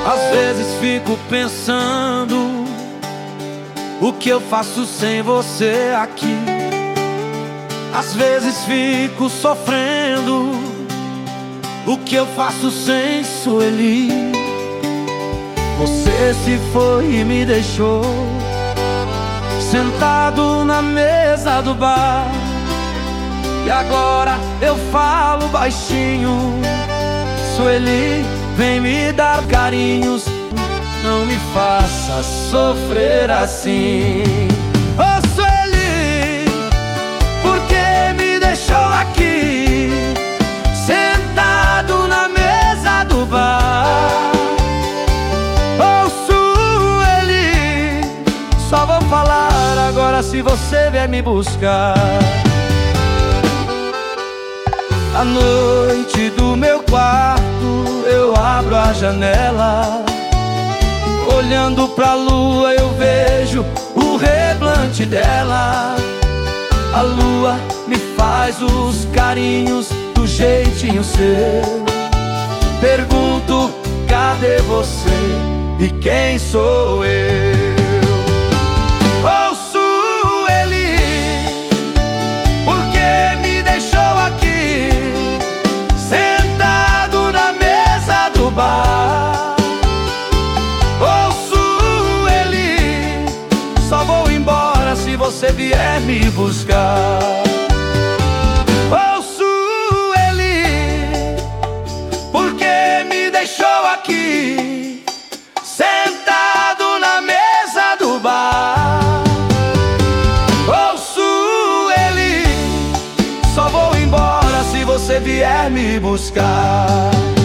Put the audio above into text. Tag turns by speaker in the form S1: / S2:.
S1: Às vezes fico pensando o que eu faço sem você aqui. Às vezes fico sofrendo o que eu faço sem Sueli. Você se foi e me deixou sentado na mesa do bar. E agora eu falo baixinho: Sueli, vem me dar carinhos, não me faça sofrer assim. Ô Sueli, por que me deixou aqui sentado na mesa do bar? Ô Sueli, só vou falar agora se você vier me buscar. À noite do meu quarto eu abro a janela, olhando pra lua eu vejo o reblante dela. A lua me faz os carinhos do jeitinho seu. Pergunto, cadê você e quem sou eu? Oh Sueli, por que me deixou aqui sentado na mesa do bar? Oh Sueli, só vou embora se você vier me buscar. Oh Sueli, por que me deixou aqui sentado na mesa do bar? Oh Sueli, só vou embora se você vier me buscar.